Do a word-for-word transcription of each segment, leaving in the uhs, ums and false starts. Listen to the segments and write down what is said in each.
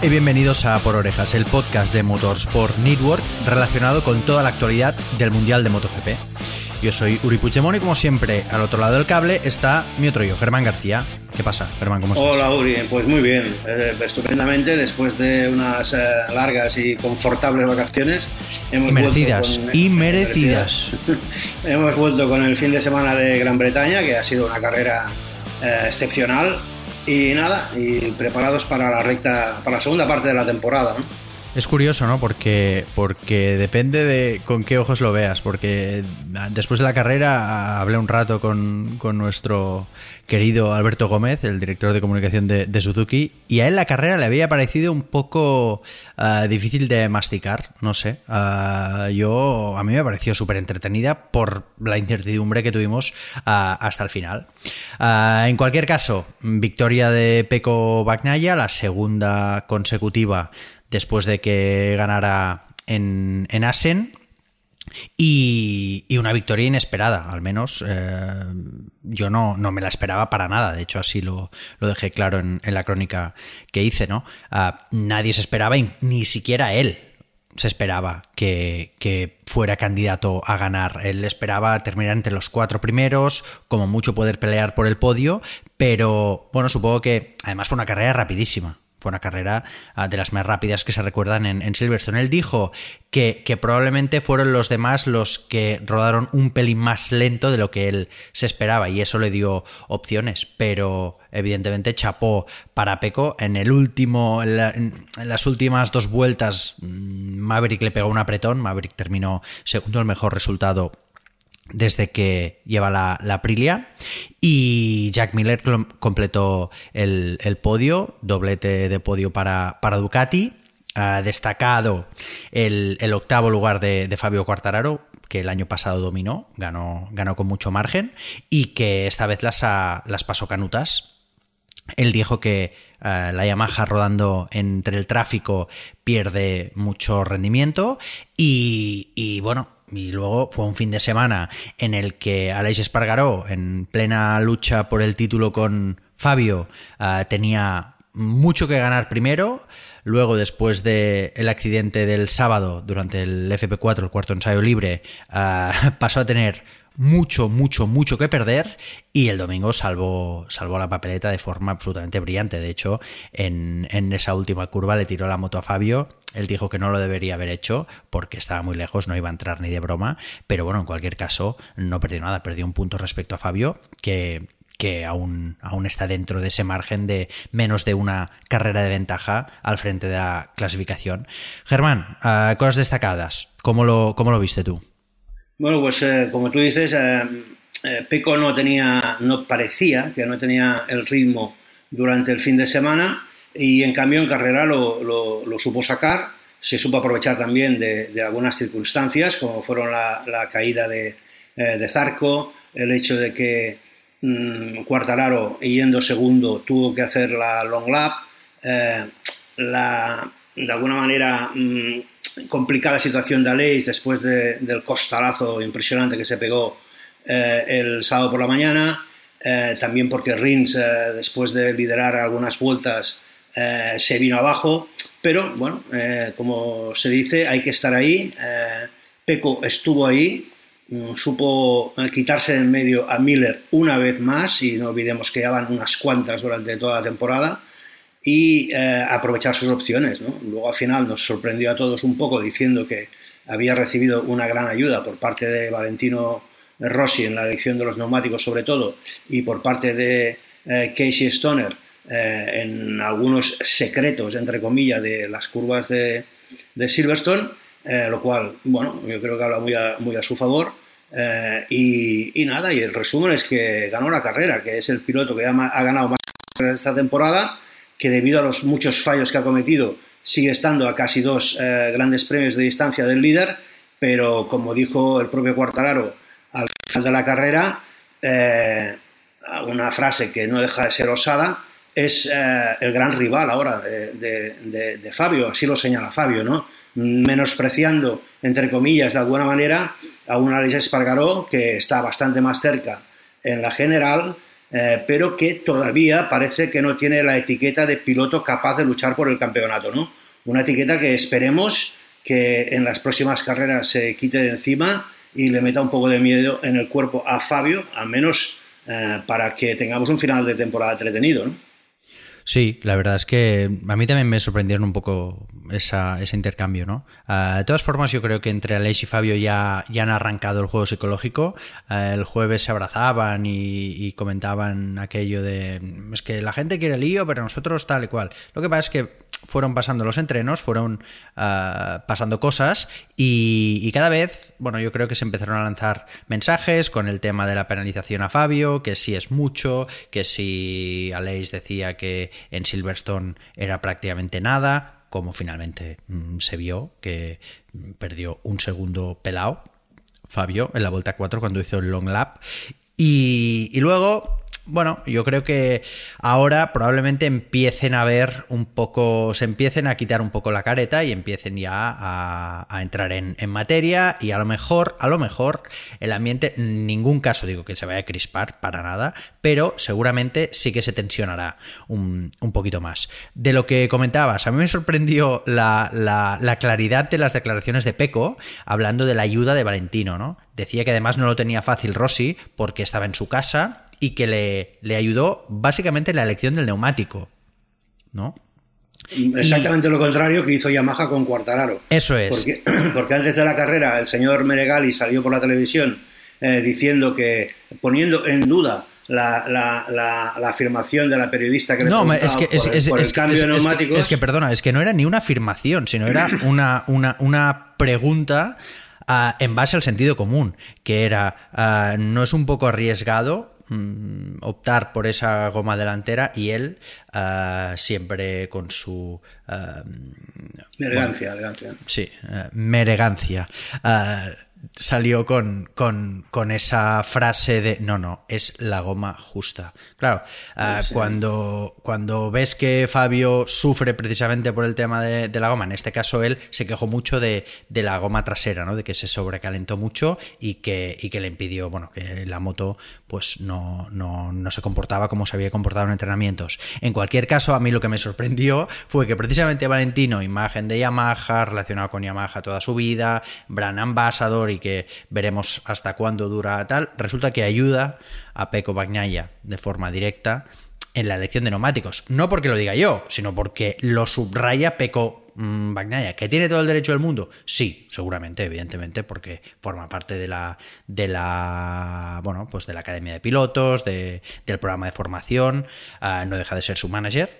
y bienvenidos a Por Orejas, el podcast de Motorsport Network relacionado con toda la actualidad del Mundial de MotoGP. Yo soy Uri Puigdemont y como siempre, al otro lado del cable está mi otro yo, Germán García. ¿Qué pasa, Germán? ¿Cómo estás? Hola, Uri. Pues muy bien, eh, estupendamente. Después de unas eh, largas y confortables vacaciones, hemos y merecidas, vuelto con, y merecidas. hemos vuelto con el fin de semana de Gran Bretaña, que ha sido una carrera eh, excepcional. Y nada, y preparados para la recta, para la segunda parte de la temporada, ¿no? Es curioso, ¿no? Porque, porque depende de con qué ojos lo veas. Porque después de la carrera hablé un rato con, con nuestro querido Alberto Gómez, el director de comunicación de, de Suzuki, y a él la carrera le había parecido un poco uh, difícil de masticar, no sé. Uh, yo a mí me pareció súper entretenida por la incertidumbre que tuvimos uh, hasta el final. Uh, en cualquier caso, victoria de Pecco Bagnaia, la segunda consecutiva después de que ganara en, en Assen, y, y una victoria inesperada, al menos eh, yo no, no me la esperaba para nada. De hecho, así lo, lo dejé claro en, en la crónica que hice, ¿no? Uh, nadie se esperaba, ni siquiera él se esperaba que, que fuera candidato a ganar. Él esperaba terminar entre los cuatro primeros, como mucho poder pelear por el podio, pero bueno, supongo que además fue una carrera rapidísima. Fue una carrera uh, de las más rápidas que se recuerdan en, en Silverstone. Él dijo que, que probablemente fueron los demás los que rodaron un pelín más lento de lo que él se esperaba, y eso le dio opciones, pero evidentemente chapó para Pecco. En el último, en, la, en las últimas dos vueltas, Maverick le pegó un apretón. Maverick terminó segundo, el mejor resultado desde que lleva la, la Aprilia, y Jack Miller completó el, el podio, doblete de podio para, para Ducati. Ha destacado el, el octavo lugar de, de Fabio Quartararo, que el año pasado dominó, ganó, ganó con mucho margen, y que esta vez las, a, las pasó canutas. Él dijo que uh, la Yamaha rodando entre el tráfico pierde mucho rendimiento, y, y bueno, y luego fue un fin de semana en el que Aleix Espargaró, en plena lucha por el título con Fabio, uh, tenía mucho que ganar primero. Luego, después del accidente del sábado durante el F P cuatro, el cuarto ensayo libre, uh, pasó a tener mucho, mucho, mucho que perder, y el domingo salvó, salvó la papeleta de forma absolutamente brillante. De hecho, en, en esa última curva le tiró la moto a Fabio. Él dijo que no lo debería haber hecho porque estaba muy lejos, no iba a entrar ni de broma, pero bueno, en cualquier caso no perdió nada, perdió un punto respecto a Fabio, que, que aún, aún está dentro de ese margen de menos de una carrera de ventaja al frente de la clasificación. Germán, uh, cosas destacadas, ¿cómo lo, cómo lo viste tú? Bueno, pues eh, como tú dices, eh, eh, Pecco no tenía, no parecía que no tenía el ritmo durante el fin de semana, y en cambio en carrera lo, lo, lo supo sacar. Se supo aprovechar también de, de algunas circunstancias, como fueron la, la caída de, eh, de Zarco, el hecho de que mmm, Quartararo, yendo segundo, tuvo que hacer la long lap, eh, la, de alguna manera mmm, complicada situación de Aleix después de, del costalazo impresionante que se pegó eh, el sábado por la mañana, eh, también porque Rins, eh, después de liderar algunas vueltas, eh, se vino abajo, pero bueno, eh, como se dice, hay que estar ahí. eh, Pecco estuvo ahí, mm, supo quitarse de en medio a Miller una vez más, y no olvidemos que ya van unas cuantas durante toda la temporada, y eh, aprovechar sus opciones, ¿no? Luego al final nos sorprendió a todos un poco diciendo que había recibido una gran ayuda por parte de Valentino Rossi en la elección de los neumáticos sobre todo, y por parte de eh, Casey Stoner eh, en algunos secretos, entre comillas, de las curvas de, de Silverstone, eh, lo cual, bueno, yo creo que habla muy a, muy a su favor. Eh, y, y nada, y el resumen es que ganó la carrera, que es el piloto que ha, ha ganado más carreras esta temporada, que debido a los muchos fallos que ha cometido sigue estando a casi dos eh, grandes premios de distancia del líder, pero como dijo el propio Quartararo al final de la carrera, eh, una frase que no deja de ser osada, es eh, el gran rival ahora de, de, de, de Fabio, así lo señala Fabio, ¿no? Menospreciando, entre comillas, de alguna manera, a un Aleix Espargaró que está bastante más cerca en la general, eh, pero que todavía parece que no tiene la etiqueta de piloto capaz de luchar por el campeonato, ¿no? Una etiqueta que esperemos que en las próximas carreras se quite de encima y le meta un poco de miedo en el cuerpo a Fabio, al menos eh, para que tengamos un final de temporada entretenido, ¿no? Sí, la verdad es que a mí también me sorprendieron un poco esa, ese intercambio, ¿no? Uh, de todas formas, yo creo que entre Aleix y Fabio ya, ya han arrancado el juego psicológico. Uh, el jueves se abrazaban y, y comentaban aquello de es que la gente quiere lío, pero nosotros tal y cual. Lo que pasa es que fueron pasando los entrenos, fueron uh, pasando cosas y, y cada vez, bueno, yo creo que se empezaron a lanzar mensajes con el tema de la penalización a Fabio, que si es mucho, que si Aleix decía que en Silverstone era prácticamente nada, como finalmente mmm, se vio que perdió un segundo pelao Fabio en la vuelta cuatro cuando hizo el long lap y, y luego... Bueno, yo creo que ahora probablemente empiecen a ver un poco, se empiecen a quitar un poco la careta y empiecen ya a, a entrar en, en materia y a lo mejor, a lo mejor el ambiente, en ningún caso digo que se vaya a crispar para nada, pero seguramente sí que se tensionará un, un poquito más. De lo que comentabas, a mí me sorprendió la, la, la claridad de las declaraciones de Pecco hablando de la ayuda de Valentino, ¿no? Decía que además no lo tenía fácil Rossi porque estaba en su casa y que le, le ayudó básicamente en la elección del neumático, ¿no? Exactamente y, lo contrario que hizo Yamaha con Quartararo. Eso es. Porque, porque antes de la carrera el señor Meregali salió por la televisión eh, diciendo que, poniendo en duda la, la, la, la afirmación de la periodista que le no, es que, por, es, el, es, por es, el cambio es, de neumáticos. Es que, perdona, es que no era ni una afirmación, sino era una, una, una pregunta uh, en base al sentido común, que era, uh, ¿no es un poco arriesgado optar por esa goma delantera? Y él uh, siempre con su uh, meregancia, bueno, elegancia. Sí, uh, meregancia uh, salió con, con, con esa frase de no, no, es la goma justa. Claro, uh, sí. cuando, cuando ves que Fabio sufre precisamente por el tema de, de la goma, en este caso él se quejó mucho de, de la goma trasera, ¿no? De que se sobrecalentó mucho y que, y que le impidió, bueno, que la moto pues no, no, no se comportaba como se había comportado en entrenamientos. En cualquier caso, a mí lo que me sorprendió fue que precisamente Valentino, imagen de Yamaha, relacionado con Yamaha toda su vida, brand ambassador y que veremos hasta cuándo dura tal, resulta que ayuda a Pecco Bagnaia de forma directa en la elección de neumáticos. No porque lo diga yo, sino porque lo subraya Pecco mmm, Bagnaia. ¿Que tiene todo el derecho del mundo? Sí, seguramente, evidentemente, porque forma parte de la de la bueno, pues de la academia de pilotos, de, del programa de formación, uh, no deja de ser su manager.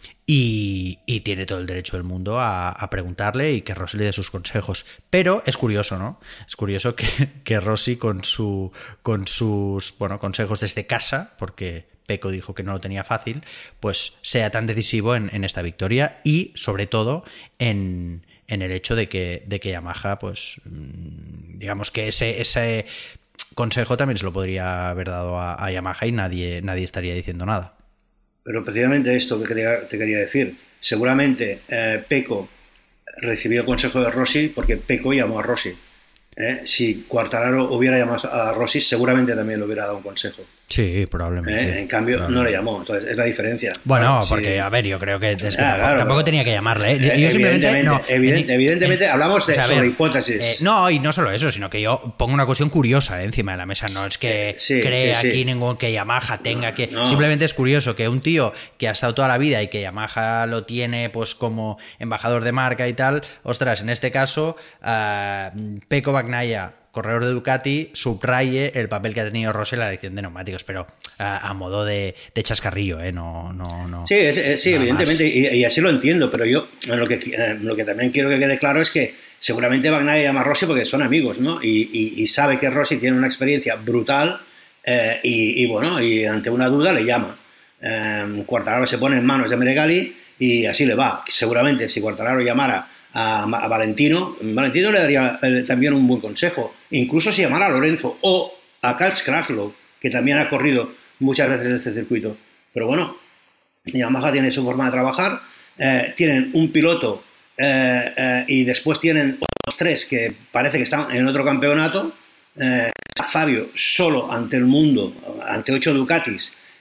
Y, y tiene todo el derecho del mundo a, a preguntarle y que Rossi le dé sus consejos. Pero es curioso, ¿no? Es curioso que, que Rossi con, su, con sus bueno, consejos desde casa, porque Pecco dijo que no lo tenía fácil, pues sea tan decisivo en, en esta victoria y, sobre todo, en, en el hecho de que, de que Yamaha, pues, digamos que ese, ese consejo también se lo podría haber dado a, a Yamaha y nadie, nadie estaría diciendo nada. Pero precisamente esto que te quería decir, seguramente eh, Pecco recibió el consejo de Rossi porque Pecco llamó a Rossi. ¿eh? Si Quartararo hubiera llamado a Rossi, seguramente también le hubiera dado un consejo. Sí, probablemente. ¿Eh? En cambio, probablemente. No le llamó, entonces es la diferencia. Bueno, claro, porque, sí. a ver, yo creo que, es que ah, tampoco, claro, tampoco no. tenía que llamarle. ¿eh? Yo Eh, simplemente. No, evidente, en, evidentemente, en, hablamos de, o sea, sobre ver, hipótesis. Eh, no, y no solo eso, sino que yo pongo una cuestión curiosa eh, encima de la mesa. No es que eh, sí, cree sí, aquí sí. ningún que Yamaha tenga no, que. No. Simplemente es curioso que un tío que ha estado toda la vida y que Yamaha lo tiene pues como embajador de marca y tal. Ostras, en este caso, uh, Pecco Bagnaia, corredor de Ducati, subraye el papel que ha tenido Rossi en la elección de neumáticos, pero a, a modo de, de chascarrillo, ¿eh? No, no, no. Sí, es, es, sí evidentemente, y, y así lo entiendo, pero yo lo que, lo que también quiero que quede claro es que seguramente Bagnaia llama a Rossi porque son amigos, ¿no? Y, y, y sabe que Rossi tiene una experiencia brutal eh, y, y, bueno, y ante una duda le llama. Eh, Quartararo se pone en manos de Meregali y así le va. Seguramente si Quartararo llamara A, a Valentino, Valentino le daría eh, también un buen consejo, incluso si llamara a Lorenzo o a Karl Kraslow, que también ha corrido muchas veces en este circuito. Pero bueno, Yamaha tiene su forma de trabajar, eh, tienen un piloto eh, eh, y después tienen otros tres que parece que están en otro campeonato. eh, Fabio solo ante el mundo, ante ocho Ducatis,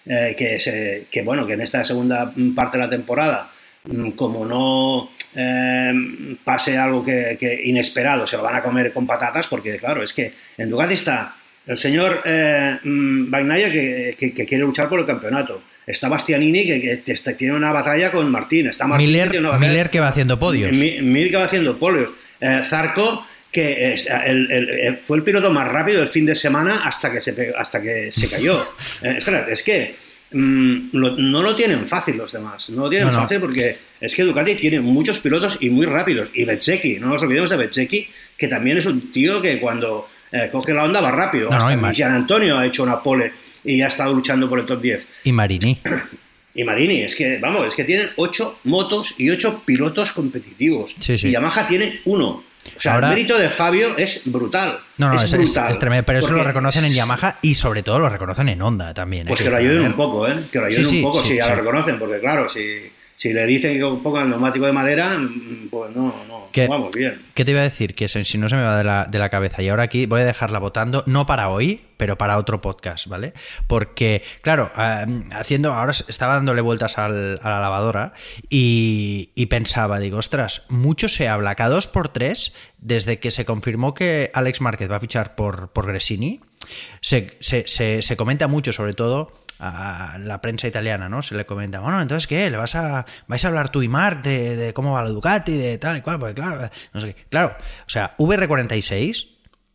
eh, que, se, que, bueno, que en esta segunda parte de la temporada, como no eh, pase algo que, que inesperado, se lo van a comer con patatas, porque claro, es que en Ducati está el señor eh, Bagnaia que, que, que quiere luchar por el campeonato. Está Bastianini que, que, que tiene una batalla con Martín. Está Martín Miller, que, tiene una batalla, Miller que va haciendo podios. Miller que va haciendo podios. Eh, Zarco que es, el, el, el, fue el piloto más rápido del fin de semana hasta que se, hasta que se cayó. Eh, es que mmm, lo, no lo tienen fácil los demás. No lo tienen no, no. fácil porque es que Ducati tiene muchos pilotos y muy rápidos. Y Bezzecchi, no nos olvidemos de Bezzecchi, que también es un tío que cuando eh, coge la onda va rápido. No, hasta no, Gian Antonio ha hecho una pole y ha estado luchando por el top diez. Y Marini. Y Marini, es que, vamos, es que tienen ocho motos y ocho pilotos competitivos. Sí, sí. Y Yamaha tiene uno. O sea, Ahora, el mérito de Fabio es brutal. No, no, es, es, brutal, es, es tremendo. Pero eso lo reconocen en Yamaha y sobre todo lo reconocen en Honda también. Pues ¿eh? que, que lo ayuden un poco, ¿eh? Que lo ayuden sí, un poco sí, si sí, ya sí. lo reconocen, porque claro, si, si le dicen que pongan el neumático de madera, pues no, no, ¿Qué, no vamos bien. ¿Qué te iba a decir? Que si no se me va de la, de la cabeza. Y ahora aquí voy a dejarla votando, no para hoy, pero para otro podcast, ¿vale? Porque, claro, eh, haciendo, ahora estaba dándole vueltas al, a la lavadora y, y pensaba, digo, ostras, mucho se habla, cada dos por tres, desde que se confirmó que Alex Márquez va a fichar por, por Gresini, se, se, se, se comenta mucho, sobre todo a la prensa italiana, ¿no? Se le comenta, bueno, entonces, ¿qué? ¿Le vas a, vais a hablar tú y Marc de, de cómo va la Ducati, de tal y cual? Porque claro, no sé qué. Claro, o sea, V R cuarenta y seis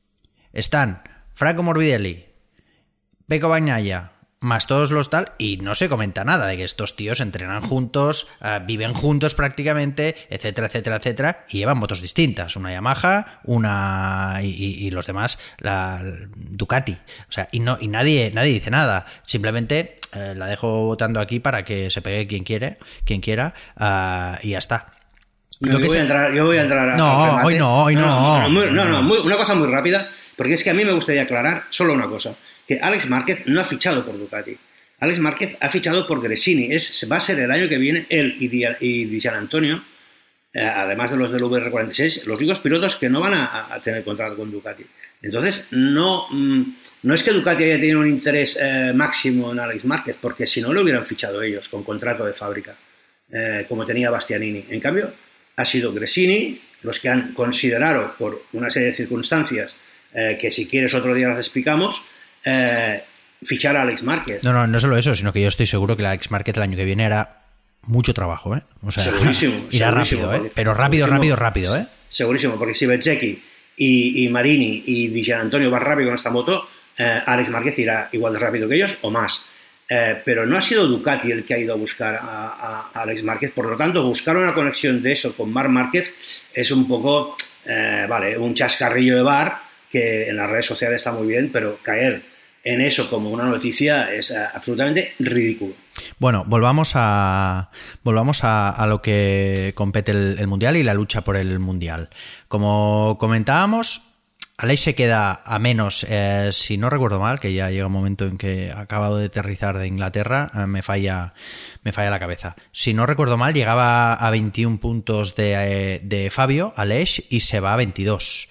están Franco Morbidelli, Pecco Bagnaia, más todos los tal, y no se comenta nada de que estos tíos entrenan juntos, uh, viven juntos prácticamente, etcétera, etcétera, etcétera, y llevan motos distintas, una Yamaha, una y, y, y los demás la Ducati, o sea, y no y nadie nadie dice nada, simplemente eh, la dejo votando aquí para que se pegue quien quiere, quien quiera, uh, y ya está. No, yo, voy se... a entrar, yo voy a entrar. No, hoy no, hoy no. No, no, muy, no, no muy, una cosa muy rápida, porque es que a mí me gustaría aclarar solo una cosa. Que Alex Márquez no ha fichado por Ducati. Alex Márquez ha fichado por Gresini. Es, va a ser el año que viene él y Di, y Di Gian Antonio, eh, además de los del V R cuarenta y seis, los únicos pilotos que no van a, a tener contrato con Ducati. Entonces, no, no es que Ducati haya tenido un interés eh, máximo en Alex Márquez, porque si no lo hubieran fichado ellos con contrato de fábrica, eh, como tenía Bastianini. En cambio, ha sido Gresini los que han considerado, por una serie de circunstancias, eh, que si quieres otro día las explicamos, Eh, fichar a Alex Márquez. No, no, no solo eso, sino que yo estoy seguro que el Alex Márquez el año que viene hará mucho trabajo, ¿eh? O sea, segurísimo, irá segurísimo, rápido, ¿eh? Pero rápido, rápido, rápido, ¿eh? Segurísimo, porque si Bezzecchi y, y Marini y Di Gian Antonio van rápido con esta moto, eh, Alex Márquez irá igual de rápido que ellos o más. Eh, pero no ha sido Ducati el que ha ido a buscar a, a, a Alex Márquez, por lo tanto, buscar una conexión de eso con Marc Márquez es un poco, eh, vale, un chascarrillo de bar que en las redes sociales está muy bien, pero caer en eso como una noticia es uh, absolutamente ridículo. Bueno, volvamos a volvamos a, a lo que compete el, el Mundial y la lucha por el Mundial. Como comentábamos, Aleix se queda a menos, eh, si no recuerdo mal, que ya llega un momento en que ha acabado de aterrizar de Inglaterra, eh, me falla me falla la cabeza. Si no recuerdo mal, llegaba a veintiún puntos de, eh, de Fabio, Aleix, y se va a veintidós.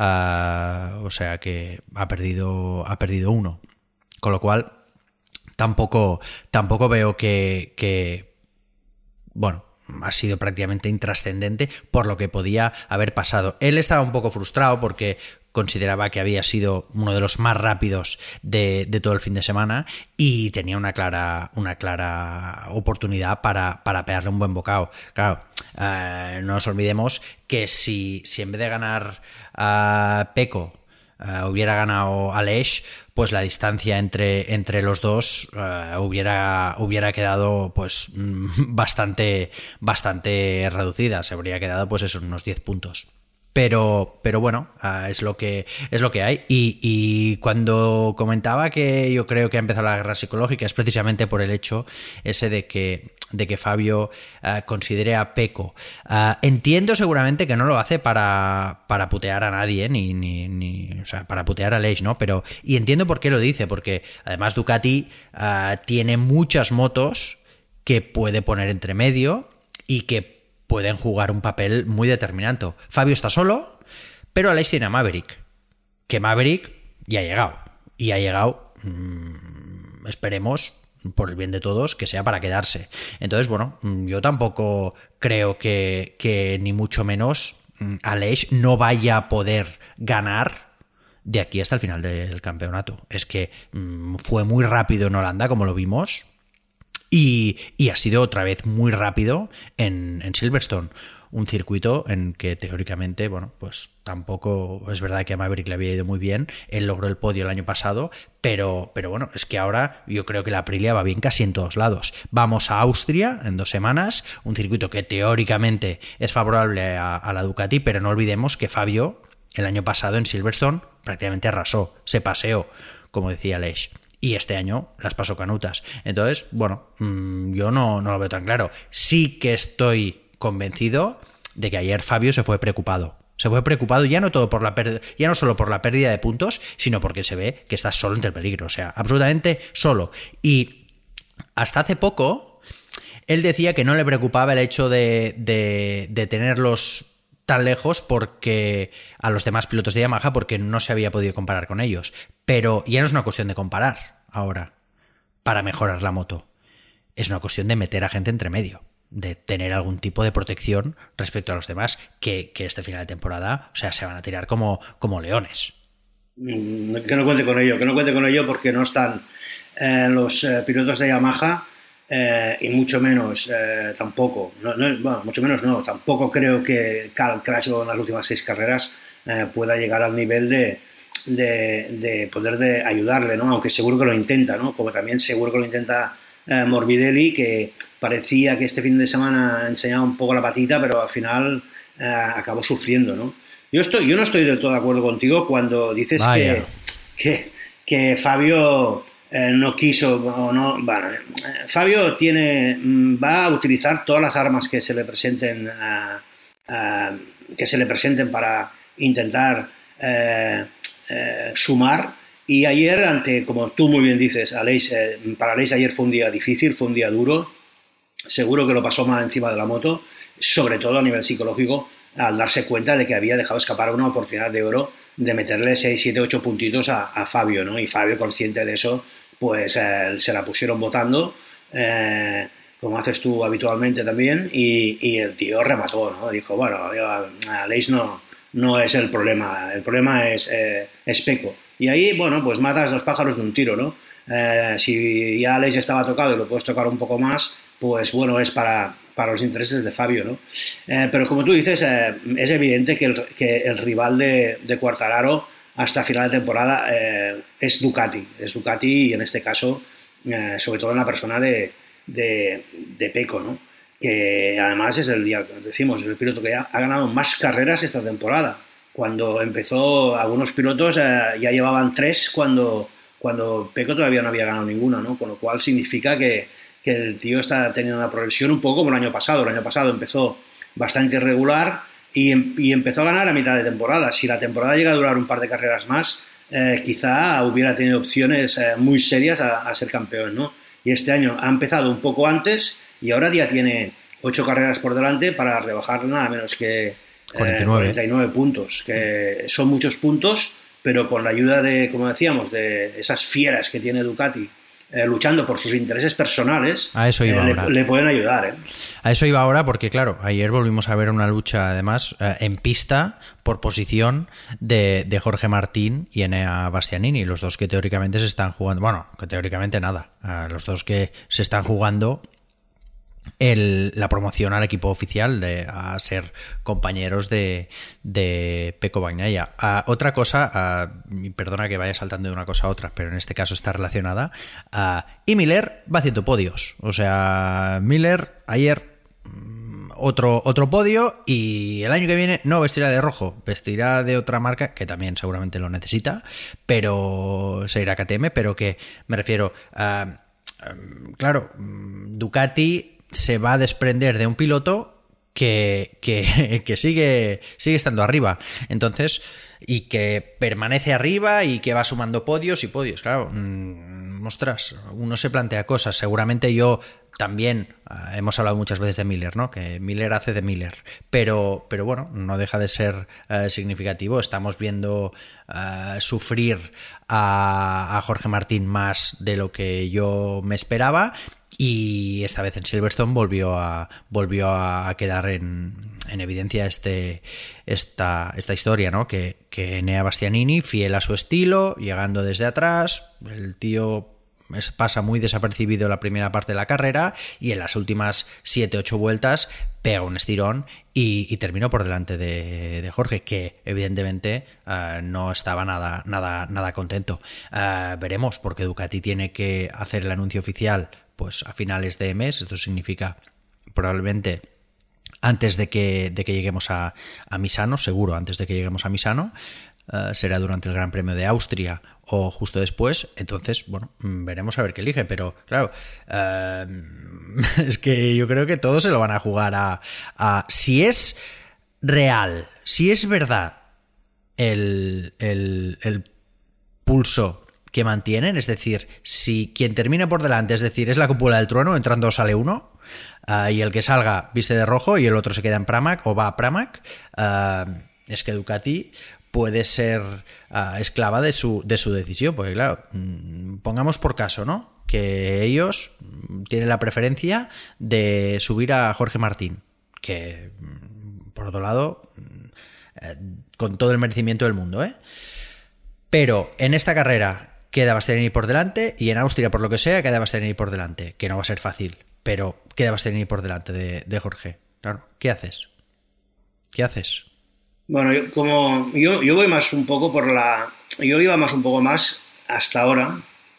Uh, o sea que ha perdido ha perdido uno. Con lo cual, tampoco, tampoco veo que, que bueno, ha sido prácticamente intrascendente por lo que podía haber pasado. Él estaba un poco frustrado porque consideraba que había sido uno de los más rápidos de, de todo el fin de semana y tenía una clara, una clara oportunidad para, para pegarle un buen bocado. Claro, eh, no nos olvidemos que si, si en vez de ganar a Pecco Uh, hubiera ganado Aleix, pues la distancia entre, entre los dos uh, hubiera, hubiera quedado pues bastante, bastante reducida. Se habría quedado pues eso, unos diez puntos. Pero, pero bueno, uh, es lo que es lo que hay. Y, y cuando comentaba que yo creo que ha empezado la guerra psicológica es precisamente por el hecho ese de que de que Fabio uh, considere a Pecco. Uh, entiendo seguramente que no lo hace para, para putear a nadie, ni, ni, ni o sea, para putear a Aleix, ¿no? Pero, y entiendo por qué lo dice, porque además Ducati uh, tiene muchas motos que puede poner entre medio y que pueden jugar un papel muy determinante. Fabio está solo, pero Aleix tiene a Maverick, que Maverick ya ha llegado, y ha llegado, mmm, esperemos, por el bien de todos, que sea para quedarse. Entonces, bueno, yo tampoco creo que, que ni mucho menos Aleix no vaya a poder ganar de aquí hasta el final del campeonato. Es que mmm, fue muy rápido en Holanda, como lo vimos, y, y ha sido otra vez muy rápido en, en Silverstone. Un circuito en que teóricamente, bueno, pues tampoco es verdad que a Maverick le había ido muy bien. Él logró el podio el año pasado, pero, pero bueno, es que ahora yo creo que la Aprilia va bien casi en todos lados. Vamos a Austria en dos semanas, un circuito que teóricamente es favorable a, a la Ducati, pero no olvidemos que Fabio el año pasado en Silverstone prácticamente arrasó, se paseó, como decía Aleix. Y este año las pasó canutas. Entonces, bueno, mmm, yo no, no lo veo tan claro. Sí que estoy convencido de que ayer Fabio se fue preocupado. Se fue preocupado ya no todo por la pérdida, ya no solo por la pérdida de puntos, sino porque se ve que está solo ante el peligro, o sea, absolutamente solo. Y hasta hace poco él decía que no le preocupaba el hecho de, de, de tenerlos tan lejos porque a los demás pilotos de Yamaha, porque no se había podido comparar con ellos. Pero ya no es una cuestión de comparar ahora para mejorar la moto. Es una cuestión de meter a gente entre medio, de tener algún tipo de protección respecto a los demás, que, que este final de temporada, o sea, se van a tirar como, como leones. Que no cuente con ello, que no cuente con ello porque no están eh, los eh, pilotos de Yamaha eh, y mucho menos eh, tampoco, no, no, bueno, mucho menos no, tampoco creo que Cal Crutchlow en las últimas seis carreras eh, pueda llegar al nivel de, de, de poder de ayudarle, ¿no? Aunque seguro que lo intenta, ¿no? Como también seguro que lo intenta eh, Morbidelli, que parecía que este fin de semana enseñaba un poco la patita, pero al final eh, acabó sufriendo, ¿no? Yo, estoy, yo no estoy del todo de acuerdo contigo cuando dices que, que, que Fabio eh, no quiso o no. Bueno, eh, Fabio tiene va a utilizar todas las armas que se le presenten uh, uh, que se le presenten para intentar uh, uh, sumar. Y ayer, ante, como tú muy bien dices, Aleix, eh, para Aleix ayer fue un día difícil, fue un día duro. Seguro que lo pasó mal encima de la moto, sobre todo a nivel psicológico, al darse cuenta de que había dejado escapar una oportunidad de oro de meterle seis, siete, ocho puntitos a, a Fabio, ¿no? Y Fabio, consciente de eso, pues eh, se la pusieron votando, eh, como haces tú habitualmente también, y, y el tío remató, ¿no? Dijo, bueno, Aleix no, no es el problema, el problema es, eh, es Pecco. Y ahí, bueno, pues matas dos pájaros de un tiro, ¿no? Eh, si ya Aleix estaba tocado y lo puedes tocar un poco más, pues bueno, es para, para los intereses de Fabio, ¿no? Eh, pero como tú dices, eh, es evidente que el, que el rival de, de Quartararo hasta final de temporada eh, es Ducati, es Ducati y en este caso, eh, sobre todo en la persona de, de, de Pecco, ¿no? Que además es el, ya decimos, el piloto que ha, ha ganado más carreras esta temporada. Cuando empezó, algunos pilotos eh, ya llevaban tres cuando, cuando Pecco todavía no había ganado ninguna, ¿no? Con lo cual significa que que el tío está teniendo una progresión un poco como el año pasado. El año pasado empezó bastante irregular y, y empezó a ganar a mitad de temporada. Si la temporada llega a durar un par de carreras más, eh, quizá hubiera tenido opciones eh, muy serias a, a ser campeón, ¿no? Y este año ha empezado un poco antes y ahora ya tiene ocho carreras por delante para rebajar nada menos que eh, cuarenta y nueve. cuarenta y nueve puntos, que son muchos puntos, pero con la ayuda de, como decíamos, de esas fieras que tiene Ducati, Eh, luchando por sus intereses personales, a eso iba eh, ahora. Le, le pueden ayudar. ¿eh? A eso iba ahora porque, claro, ayer volvimos a ver una lucha, además, eh, en pista, por posición, de, de Jorge Martín y Enea Bastianini, los dos que teóricamente se están jugando, bueno, que teóricamente nada, eh, los dos que se están jugando el, la promoción al equipo oficial, de, a ser compañeros de, de Pecco Bagnaia. Uh, otra cosa, uh, perdona que vaya saltando de una cosa a otra, pero en este caso está relacionada, uh, y Miller va haciendo podios. O sea, Miller ayer otro, otro podio, y el año que viene no vestirá de rojo, vestirá de otra marca que también seguramente lo necesita, pero se irá a K T M, pero que me refiero, uh, um, claro, Ducati se va a desprender de un piloto que, que, que sigue, sigue estando arriba. Entonces, y que permanece arriba y que va sumando podios y podios. Claro, ostras, uno se plantea cosas. Seguramente yo también, uh, hemos hablado muchas veces de Miller, ¿no? Que Miller hace de Miller, pero, pero bueno, no deja de ser uh, significativo. Estamos viendo uh, sufrir a, a Jorge Martín más de lo que yo me esperaba. Y esta vez en Silverstone volvió a volvió a quedar en, en evidencia este esta, esta historia, ¿no? Que, que Enea Bastianini, fiel a su estilo, llegando desde atrás, el tío es, pasa muy desapercibido la primera parte de la carrera y en las últimas siete ocho vueltas pega un estirón y, y terminó por delante de, de Jorge, que evidentemente uh, no estaba nada nada nada contento. Uh, veremos, porque Ducati tiene que hacer el anuncio oficial pues a finales de mes. Esto significa probablemente antes de que, de que lleguemos a, a Misano, seguro antes de que lleguemos a Misano, uh, será durante el Gran Premio de Austria o justo después. Entonces, bueno, veremos a ver qué elige, pero claro, uh, es que yo creo que todos se lo van a jugar a, a si es real, si es verdad el, el, el pulso que mantienen, es decir, si quien termina por delante, es decir, es la cúpula del trueno, entrando sale uno, uh, y el que salga viste de rojo y el otro se queda en Pramac o va a Pramac, uh, es que Ducati puede ser uh, esclava de su, de su decisión, porque claro, pongamos por caso, ¿no?, que ellos tienen la preferencia de subir a Jorge Martín, que por otro lado, eh, con todo el merecimiento del mundo, ¿eh? Pero en esta carrera queda Bastianini por delante y en Austria, por lo que sea, queda Bastianini por delante, que no va a ser fácil, pero queda Bastianini por delante de, de Jorge. Claro, ¿qué haces? ¿Qué haces? Bueno, yo, como yo, yo voy más un poco por la... Yo iba más un poco más hasta ahora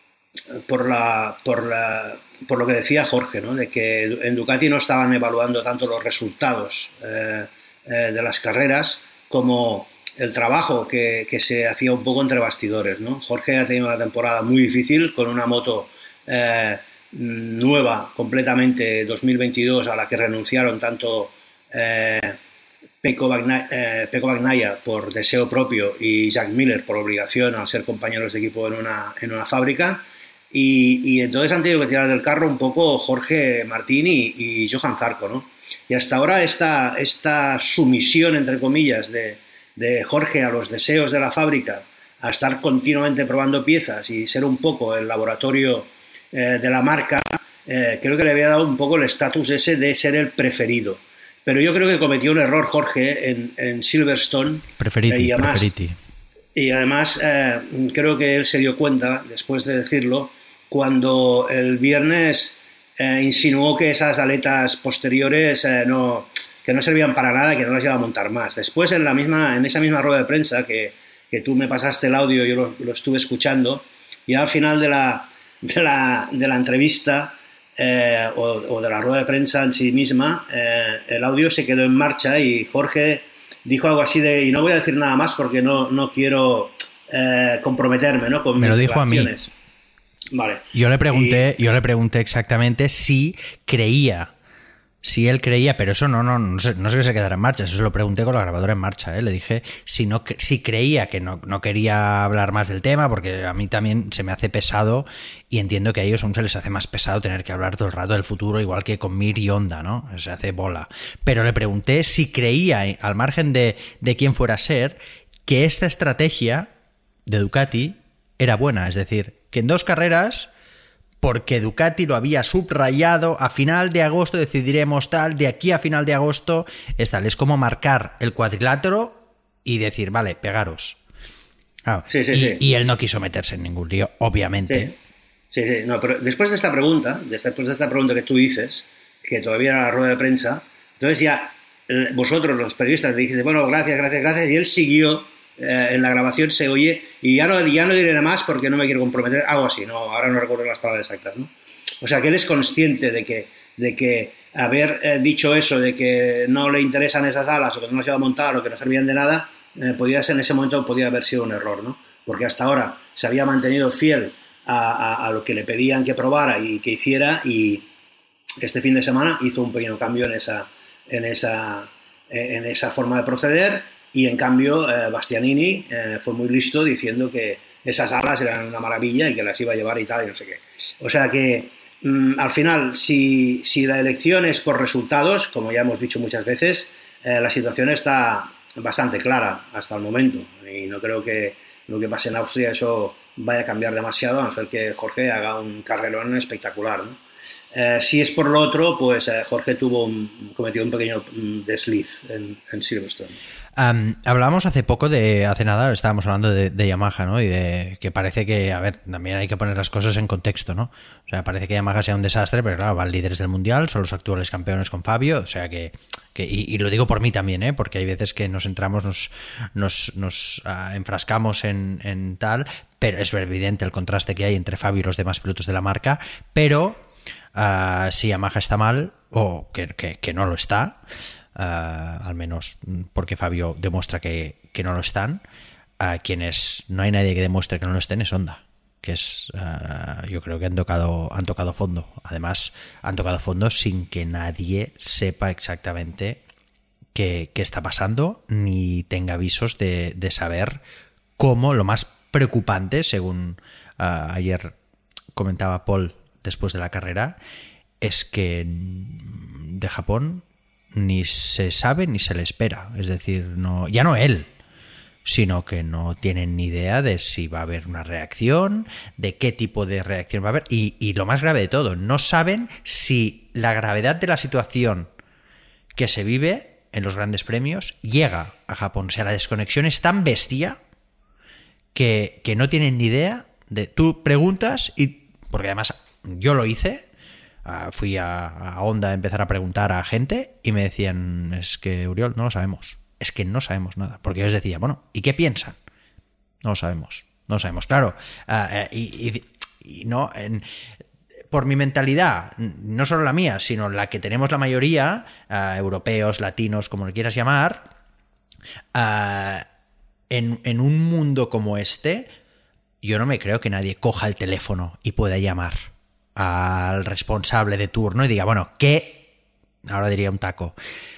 por la por la por lo que decía Jorge, ¿no? De que en Ducati no estaban evaluando tanto los resultados eh, eh, de las carreras como el trabajo que, que se hacía un poco entre bastidores, ¿no? Jorge ha tenido una temporada muy difícil con una moto eh, nueva completamente dos mil veintidós, a la que renunciaron tanto eh, Pecco Bagnaia, eh, Pecco Bagnaia por deseo propio y Jack Miller por obligación al ser compañeros de equipo en una, en una fábrica, y, y entonces han tenido que tirar del carro un poco Jorge Martín y, y Johan Zarco, ¿no? Y hasta ahora esta, esta sumisión, entre comillas, de de Jorge a los deseos de la fábrica, a estar continuamente probando piezas y ser un poco el laboratorio eh, de la marca, eh, creo que le había dado un poco el estatus ese de ser el preferido. Pero yo creo que cometió un error Jorge en, en Silverstone. Preferiti, eh, y además, preferiti. Y además eh, creo que él se dio cuenta, después de decirlo, cuando el viernes eh, insinuó que esas aletas posteriores eh, no... que no servían para nada y que no las iba a montar más. Después, en la misma, en esa misma rueda de prensa, que, que tú me pasaste el audio, yo lo, lo estuve escuchando, y al final de la, de la, de la entrevista eh, o, o de la rueda de prensa en sí misma, eh, el audio se quedó en marcha y Jorge dijo algo así de, y no voy a decir nada más porque no, no quiero eh, comprometerme, ¿no?, con me mis lo dijo a mí. Vale. Yo le pregunté, y, yo le pregunté exactamente si creía Si él creía, pero eso no, no, no sé, no sé que se quedara en marcha, eso se lo pregunté con la grabadora en marcha, ¿eh? Le dije si no si creía que no, no quería hablar más del tema, porque a mí también se me hace pesado y entiendo que a ellos aún se les hace más pesado tener que hablar todo el rato del futuro, igual que con Mir y Honda, ¿no? Se hace bola. Pero le pregunté si creía, al margen de, de quién fuera a ser, que esta estrategia de Ducati era buena, es decir, que en dos carreras, porque Ducati lo había subrayado, a final de agosto decidiremos tal, de aquí a final de agosto es tal. Es como marcar el cuadrilátero y decir, vale, pegaros. Claro. Sí, sí, y, sí. y él no quiso meterse en ningún lío, obviamente. Sí, sí, sí. No, pero después de esta pregunta, después de esta pregunta que tú dices, que todavía era la rueda de prensa, entonces ya vosotros, los periodistas, le dijiste, bueno, gracias, gracias, gracias, y él siguió. Eh, en la grabación se oye, y ya no, ya no diré nada más porque no me quiero comprometer, algo así, no, ahora no recuerdo las palabras exactas, ¿no? O sea, que él es consciente de que, de que haber eh, dicho eso, de que no le interesan esas alas o que no las iba a montar o que no servían de nada, eh, podía ser, en ese momento podía haber sido un error, ¿no? Porque hasta ahora se había mantenido fiel a, a, a lo que le pedían que probara y que hiciera, y este fin de semana hizo un pequeño cambio en esa, en esa, en esa forma de proceder. Y en cambio, eh, Bastianini eh, fue muy listo diciendo que esas alas eran una maravilla y que las iba a llevar y tal y no sé qué. O sea que mmm, al final, si, si la elección es por resultados, como ya hemos dicho muchas veces, eh, la situación está bastante clara hasta el momento y no creo que lo que pase en Austria eso vaya a cambiar demasiado, a no ser que Jorge haga un carrerón espectacular, ¿no? Eh, si es por lo otro, pues eh, Jorge tuvo un, cometió un pequeño desliz en, en Silverstone. Um, hablábamos hace poco de, hace nada, estábamos hablando de, de Yamaha, ¿no? Y de que parece que, a ver, también hay que poner las cosas en contexto, ¿no? O sea, parece que Yamaha sea un desastre, pero claro, van líderes del mundial, son los actuales campeones con Fabio, o sea que, que y, y lo digo por mí también, ¿eh? Porque hay veces que nos entramos, nos, nos, nos uh, enfrascamos en, en tal, pero es evidente el contraste que hay entre Fabio y los demás pilotos de la marca, pero uh, si Yamaha está mal, o que, que, que no lo está, Uh, al menos porque Fabio demuestra que, que no lo están, uh, quienes no hay nadie que demuestre que no lo estén es Honda, que es uh, yo creo que han tocado han tocado fondo. Además han tocado fondo sin que nadie sepa exactamente qué, qué está pasando ni tenga avisos de, de saber cómo. Lo más preocupante, según uh, ayer comentaba Paul después de la carrera, es que de Japón ni se sabe ni se le espera. Es decir, no, ya no él, sino que no tienen ni idea de si va a haber una reacción, de qué tipo de reacción va a haber. Y, y lo más grave de todo, no saben si la gravedad de la situación que se vive en los grandes premios llega a Japón. O sea, la desconexión es tan bestia que, que no tienen ni idea de... Tú preguntas, y porque además yo lo hice... Uh, fui a, a Honda a empezar a preguntar a gente y me decían, es que Uriol, no lo sabemos, es que no sabemos nada, porque yo les decía, bueno, ¿y qué piensan? No lo sabemos, no lo sabemos, claro, uh, uh, y, y, y no, en, por mi mentalidad, no solo la mía, sino la que tenemos la mayoría, uh, europeos, latinos, como lo quieras llamar, uh, en, en un mundo como este, yo no me creo que nadie coja el teléfono y pueda llamar al responsable de turno y diga, bueno, ¿qué? Ahora diría un taco.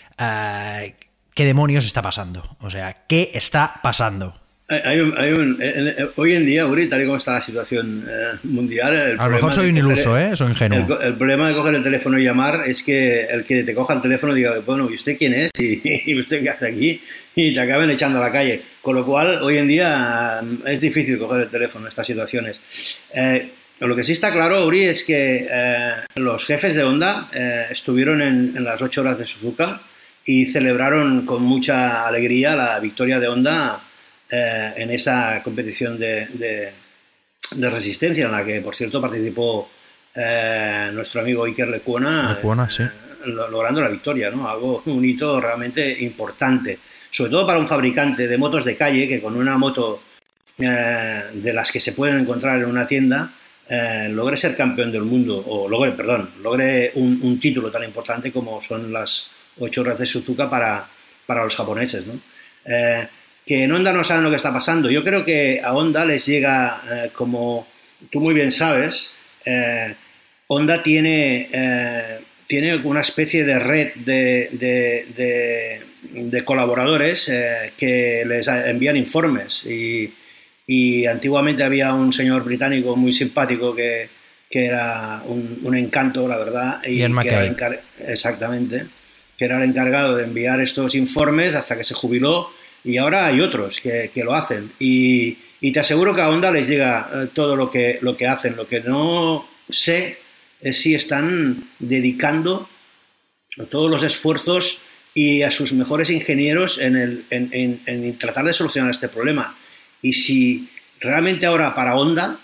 Uh, ¿Qué demonios está pasando? O sea, ¿qué está pasando? Hay un, hay un, en, en, hoy en día, Uri, tal y como está la situación eh, mundial... El a lo mejor soy un iluso, ¿eh? Soy ingenuo. El, el problema de coger el teléfono y llamar es que el que te coja el teléfono diga, bueno, ¿y usted quién es? ¿Y, y usted qué hace aquí? Y te acaben echando a la calle. Con lo cual, hoy en día es difícil coger el teléfono en estas situaciones. Eh, Lo que sí está claro, Uri, es que eh, los jefes de Honda eh, estuvieron en, en las ocho horas de Suzuka y celebraron con mucha alegría la victoria de Honda eh, en esa competición de, de, de resistencia, en la que, por cierto, participó eh, nuestro amigo Iker Lecuona, Lecuona eh, sí. logrando la victoria, ¿no? Algo, un hito realmente importante, sobre todo para un fabricante de motos de calle que con una moto eh, de las que se pueden encontrar en una tienda Eh, logre ser campeón del mundo, o logre, perdón, logre un, un título tan importante como son las ocho horas de Suzuka para, para los japoneses, ¿no? Eh, que en Honda no saben lo que está pasando. Yo creo que a Honda les llega, eh, como tú muy bien sabes, eh, Honda tiene, eh, tiene una especie de red de, de, de, de colaboradores eh, que les envían informes y Y antiguamente había un señor británico muy simpático que, que era un, un encanto, la verdad. Y Ian que era el encar- exactamente. Que era el encargado de enviar estos informes hasta que se jubiló. Y ahora hay otros que, que lo hacen. Y, y te aseguro que a Honda les llega eh, todo lo que, lo que hacen. Lo que no sé es si están dedicando todos los esfuerzos y a sus mejores ingenieros en, el, en, en, en tratar de solucionar este problema. Y si realmente ahora para Honda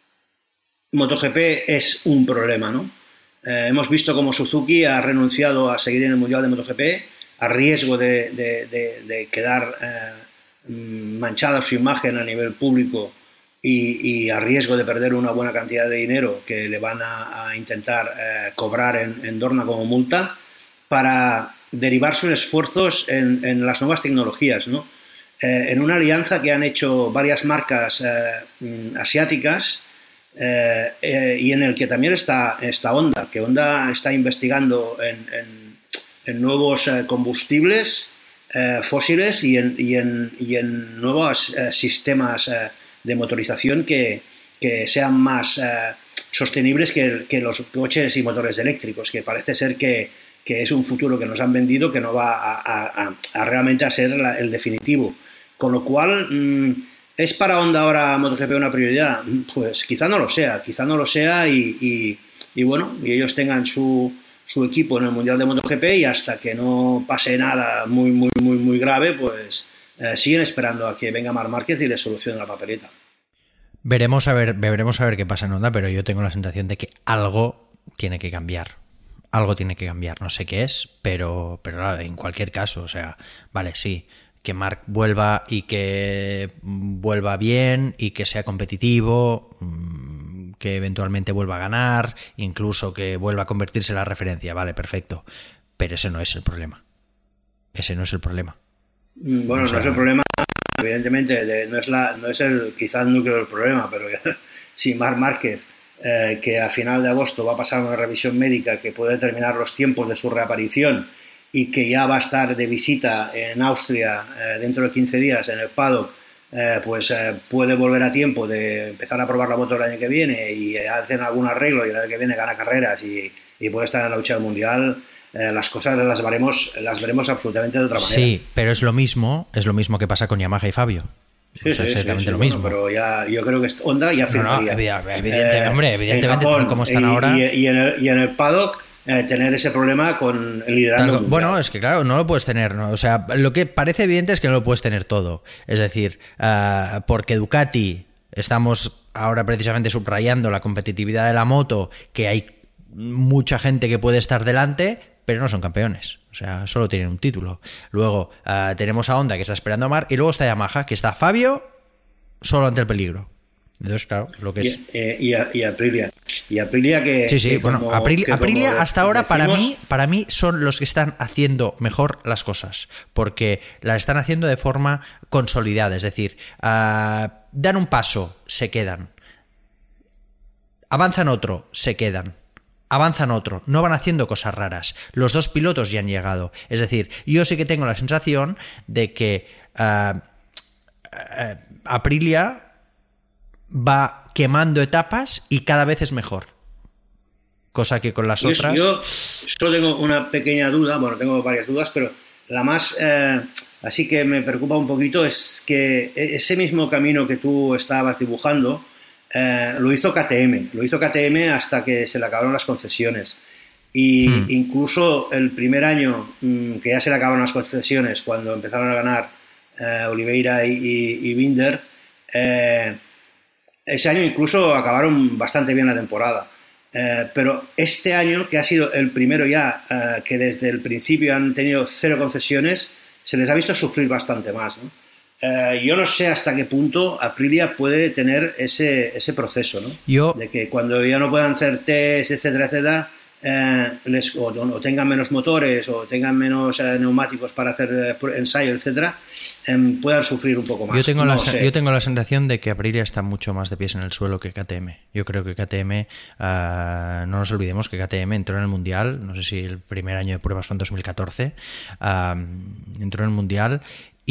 MotoGP es un problema, ¿no? Eh, hemos visto cómo Suzuki ha renunciado a seguir en el Mundial de MotoGP a riesgo de, de, de, de quedar eh, manchada su imagen a nivel público y, y a riesgo de perder una buena cantidad de dinero que le van a, a intentar eh, cobrar en, en Dorna como multa para derivar sus esfuerzos en, en las nuevas tecnologías, ¿no? Eh, en una alianza que han hecho varias marcas eh, asiáticas eh, eh, y en el que también está, está Honda, que Honda está investigando en, en, en nuevos eh, combustibles eh, fósiles y en, y, en, y en nuevos eh, sistemas eh, de motorización que, que sean más eh, sostenibles que, que los coches y motores eléctricos, que parece ser que, que es un futuro que nos han vendido que no va a, a, a realmente a ser la, el definitivo. Con lo cual, mmm, ¿es para Honda ahora MotoGP una prioridad? Pues quizá no lo sea, quizá no lo sea y, y, y bueno, y ellos tengan su, su equipo en el Mundial de MotoGP y hasta que no pase nada muy, muy, muy, muy grave, pues eh, siguen esperando a que venga Marc Márquez y les solucione la papeleta. Veremos a ver, veremos a ver qué pasa en Honda, pero yo tengo la sensación de que algo tiene que cambiar. Algo tiene que cambiar, no sé qué es, pero, pero en cualquier caso, o sea, vale, sí, que Marc vuelva y que vuelva bien y que sea competitivo, que eventualmente vuelva a ganar, incluso que vuelva a convertirse en la referencia, vale, perfecto, pero ese no es el problema. Ese no es el problema. Bueno, o sea, no es el problema, evidentemente, de, no es la, no es el quizás el núcleo del problema, pero si Marc Márquez, eh, que a final de agosto va a pasar una revisión médica que puede determinar los tiempos de su reaparición y que ya va a estar de visita en Austria eh, dentro de quince días en el paddock, eh, pues eh, puede volver a tiempo de empezar a probar la moto el año que viene y eh, hacen algún arreglo y el año que viene gana carreras y, y puede estar en la lucha del mundial. Eh, las cosas las veremos, las veremos absolutamente de otra manera. Sí, pero es lo mismo, es lo mismo que pasa con Yamaha y Fabio. Sí, o sea, sí, exactamente sí, sí, lo bueno, mismo. pero ya, yo creo que Honda ya firmaría. No, no, evidente, eh, hombre, evidentemente, Japón, como están y, ahora. Y, y, en el, y en el paddock eh, tener ese problema con el liderazgo. Bueno, es que claro, no lo puedes tener, ¿no? O sea, lo que parece evidente es que no lo puedes tener todo. Es decir, uh, porque Ducati, estamos ahora precisamente subrayando la competitividad de la moto, que hay mucha gente que puede estar delante, pero no son campeones. O sea, solo tienen un título. Luego uh, tenemos a Honda, que está esperando a Marc, y luego está Yamaha, que está Fabio solo ante el peligro. Entonces, claro, lo que es... Y, eh, y, a, y Aprilia. Y Aprilia que... Sí, sí, que bueno, como, Aprilia, que Aprilia como hasta ahora decimos, para mí, para mí son los que están haciendo mejor las cosas, porque las están haciendo de forma consolidada, es decir, uh, dan un paso, se quedan. Avanzan otro, se quedan. Avanzan otro, no van haciendo cosas raras. Los dos pilotos ya han llegado. Es decir, yo sí que tengo la sensación de que uh, uh, Aprilia va quemando etapas y cada vez es mejor. Cosa que con las yo, otras... Yo solo tengo una pequeña duda, bueno, tengo varias dudas, pero la más eh, así que me preocupa un poquito es que ese mismo camino que tú estabas dibujando eh, lo hizo K T M, lo hizo K T M hasta que se le acabaron las concesiones. Y hmm. incluso el primer año mmm, que ya se le acabaron las concesiones, cuando empezaron a ganar eh, Oliveira y, y, y Binder, eh, ese año incluso acabaron bastante bien la temporada. Eh, pero este año, que ha sido el primero ya eh, que desde el principio han tenido cero concesiones, se les ha visto sufrir bastante más, ¿no? Eh, yo no sé hasta qué punto Aprilia puede tener ese, ese proceso, ¿no? Yo... de que cuando ya no puedan hacer test, etcétera, etcétera, eh, les, o, o tengan menos motores o tengan menos eh, neumáticos para hacer eh, ensayo, etcétera, eh, puedan sufrir un poco más. Yo tengo, no la, sé. yo tengo la sensación de que Aprilia está mucho más de pies en el suelo que K T M. Yo creo que K T M, uh, no nos olvidemos que K T M entró en el Mundial, no sé si el primer año de pruebas fue en dos mil catorce, uh, entró en el Mundial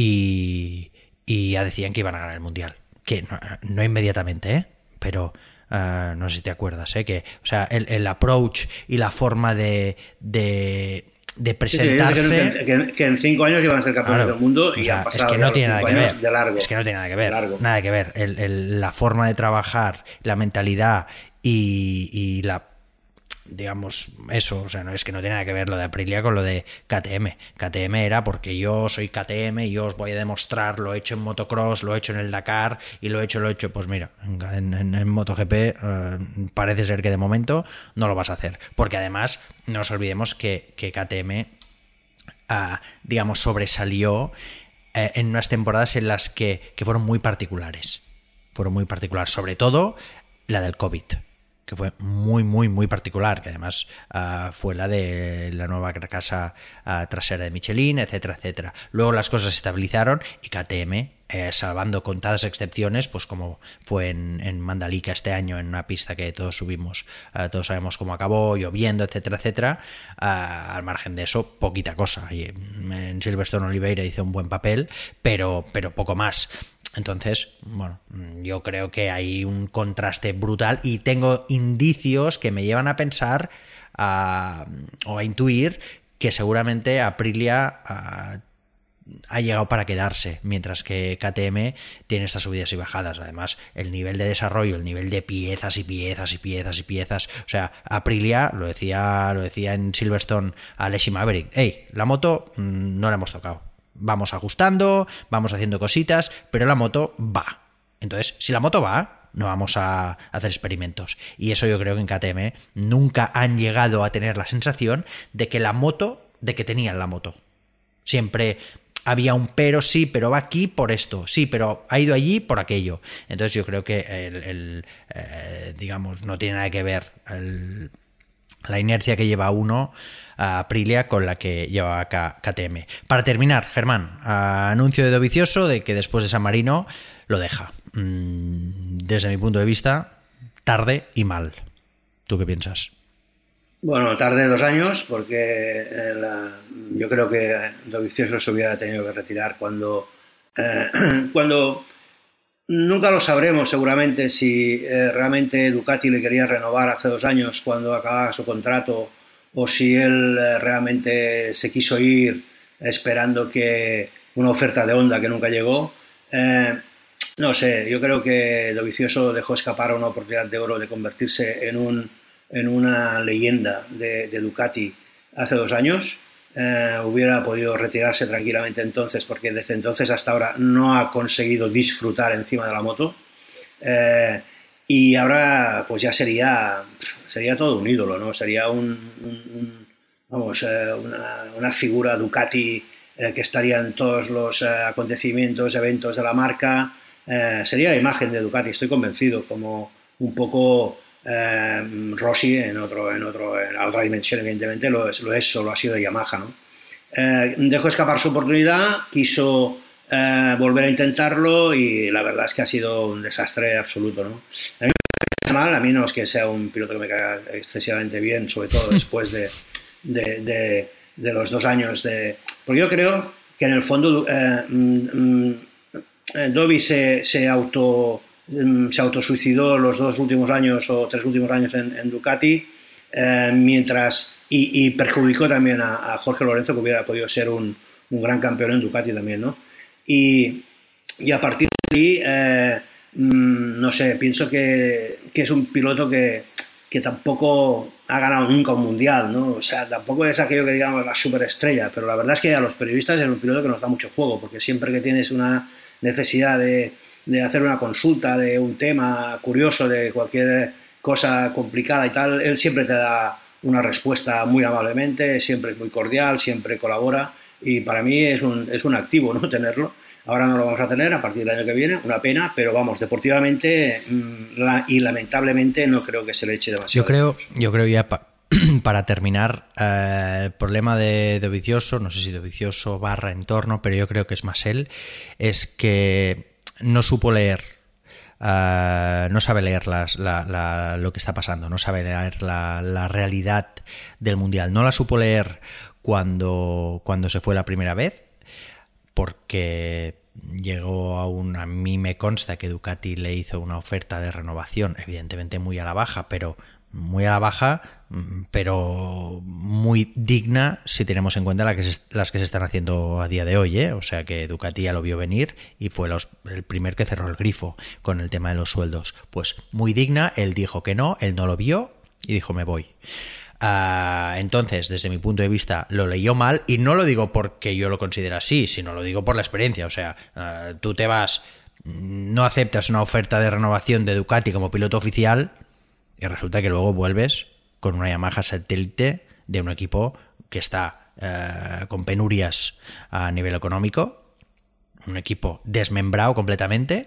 y, y ya decían que iban a ganar el Mundial. Que no, no inmediatamente, ¿eh? Pero... Uh, no sé si te acuerdas, ¿eh? Que, o sea, el, el approach y la forma de, de, de presentarse... Sí, sí, que, que, que en cinco años iban a ser campeones claro, del mundo y o sea, han pasado es que no tiene nada que ver. De largo. Es que no tiene nada que ver. Largo. Nada que ver. El, el, la forma de trabajar, la mentalidad y, y la... digamos, eso, o sea, no es que no tiene nada que ver lo de Aprilia con lo de K T M. K T M era porque yo soy K T M y yo os voy a demostrar, lo he hecho en motocross, lo he hecho en el Dakar y lo he hecho, lo he hecho, pues mira, en, en, en MotoGP eh, parece ser que de momento no lo vas a hacer, porque además no nos olvidemos que, que K T M eh, digamos, sobresalió eh, en unas temporadas en las que, que fueron muy particulares, fueron muy particulares, sobre todo la del COVID, que fue muy, muy, muy particular, que además uh, fue la de la nueva carcasa uh, trasera de Michelin, etcétera, etcétera. Luego las cosas se estabilizaron y K T M, eh, salvando contadas excepciones, pues como fue en, en Mandalika este año, en una pista que todos subimos, uh, todos sabemos cómo acabó, lloviendo, etcétera, etcétera, uh, al margen de eso, poquita cosa. Y en Silverstone Oliveira hizo un buen papel, pero, pero poco más. Entonces, bueno, yo creo que hay un contraste brutal y tengo indicios que me llevan a pensar a, o a intuir que seguramente Aprilia a, ha llegado para quedarse, mientras que K T M tiene estas subidas y bajadas. Además, el nivel de desarrollo, el nivel de piezas y piezas y piezas y piezas. O sea, Aprilia, lo decía, lo decía en Silverstone a Alexi Maverick, hey, la moto mmm, no la hemos tocado. Vamos ajustando, vamos haciendo cositas, pero la moto va. Entonces, si la moto va, no vamos a hacer experimentos. Y eso yo creo que en K T M nunca han llegado a tener la sensación de que la moto, de que tenían la moto. Siempre había un pero, sí, pero va aquí por esto, sí, pero ha ido allí por aquello. Entonces yo creo que el, el eh, digamos, no tiene nada que ver el, la inercia que lleva uno a Aprilia con la que lleva K T M. Para terminar, Germán, anuncio de Dovizioso de que después de San Marino lo deja. Desde mi punto de vista, tarde y mal. ¿Tú qué piensas? Bueno, tarde dos años, porque eh, la, yo creo que Dovizioso se hubiera tenido que retirar cuando, eh, cuando nunca lo sabremos seguramente si eh, realmente Ducati le quería renovar hace dos años cuando acababa su contrato, o si él eh, realmente se quiso ir esperando que una oferta de Honda que nunca llegó. Eh, no sé, yo creo que Dovizioso dejó escapar una oportunidad de oro de convertirse en un en una leyenda de, de Ducati hace dos años. Eh, hubiera podido retirarse tranquilamente entonces, porque desde entonces hasta ahora no ha conseguido disfrutar encima de la moto. Eh, y ahora pues ya sería sería todo un ídolo, ¿no? Sería un, un, un vamos eh, una, una figura Ducati eh, que estaría en todos los eh, acontecimientos, eventos de la marca. Eh, sería la imagen de Ducati, estoy convencido, como un poco Eh, Rossi en otro en otro en otra dimensión, evidentemente lo es, lo es solo ha sido de Yamaha, ¿no? Eh, dejó escapar su oportunidad, quiso eh, volver a intentarlo y la verdad es que ha sido un desastre absoluto, ¿no? A mí me mal, a mí no es que sea un piloto que me caiga excesivamente bien, sobre todo después de, de, de, de los dos años de... Porque yo creo que en el fondo eh, mm, eh, Dovi se, se auto se autosuicidó los dos últimos años o tres últimos años en, en Ducati, eh, mientras y, y perjudicó también a, a Jorge Lorenzo, que hubiera podido ser un, un gran campeón en Ducati también, ¿no? Y, y a partir de ahí, eh, mmm, no sé, pienso que, que es un piloto que, que tampoco ha ganado nunca un mundial, ¿no? O sea, tampoco es aquello que digamos la superestrella, pero la verdad es que a los periodistas es un piloto que nos da mucho juego, porque siempre que tienes una necesidad de de hacer una consulta de un tema curioso, de cualquier cosa complicada y tal, él siempre te da una respuesta muy amablemente, siempre es muy cordial, siempre colabora, y para mí es un, es un activo, ¿no?, tenerlo. Ahora no lo vamos a tener a partir del año que viene, una pena, pero vamos, deportivamente mmm, la, y lamentablemente no creo que se le eche demasiado. Yo creo, yo creo ya pa para terminar, eh, el problema de Dovizioso, no sé si Dovizioso barra entorno, pero yo creo que es más él, es que no supo leer, uh, no sabe leer las, la, la, lo que está pasando, no sabe leer la, la realidad del Mundial. No la supo leer cuando, cuando se fue la primera vez, porque llegó a un... A mí me consta que Ducati le hizo una oferta de renovación, evidentemente muy a la baja, pero muy a la baja, pero muy digna si tenemos en cuenta la que se, las que se están haciendo a día de hoy, ¿eh? O sea que Ducati ya lo vio venir y fue los, el primer que cerró el grifo con el tema de los sueldos. Pues muy digna, él dijo que no, él no lo vio y dijo me voy. Uh, entonces, desde mi punto de vista, lo leyó mal, y no lo digo porque yo lo considero así, sino lo digo por la experiencia. O sea, uh, tú te vas, no aceptas una oferta de renovación de Ducati como piloto oficial y resulta que luego vuelves con una Yamaha satélite de un equipo que está uh, con penurias a nivel económico, un equipo desmembrado completamente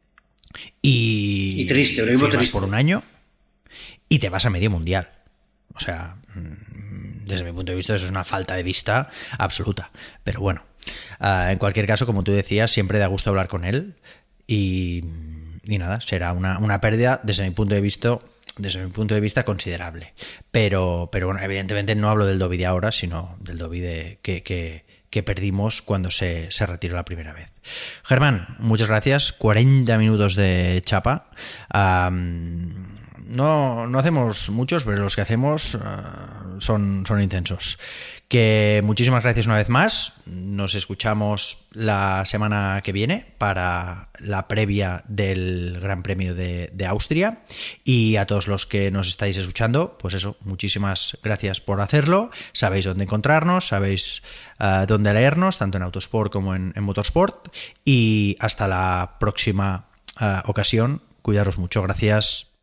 y, y triste, lo y firmas triste. por un año y te vas a medio mundial. O sea, desde mi punto de vista eso es una falta de vista absoluta. Pero bueno, uh, en cualquier caso, como tú decías, siempre da gusto hablar con él y, y nada, será una, una pérdida desde mi punto de vista desde mi punto de vista considerable. Pero, pero bueno, evidentemente no hablo del Dovi de ahora, sino del Dovi de, que, que, que perdimos cuando se, se retiró la primera vez. Germán, muchas gracias. cuarenta minutos de chapa. Um, no, no hacemos muchos, pero los que hacemos uh, son, son intensos. Que muchísimas gracias una vez más. Nos escuchamos la semana que viene para la previa del Gran Premio de, de Austria. Y a todos los que nos estáis escuchando, pues eso, muchísimas gracias por hacerlo. Sabéis dónde encontrarnos, sabéis uh, dónde leernos, tanto en Autosport como en, en Motorsport. Y hasta la próxima uh, ocasión. Cuidaros mucho. Gracias.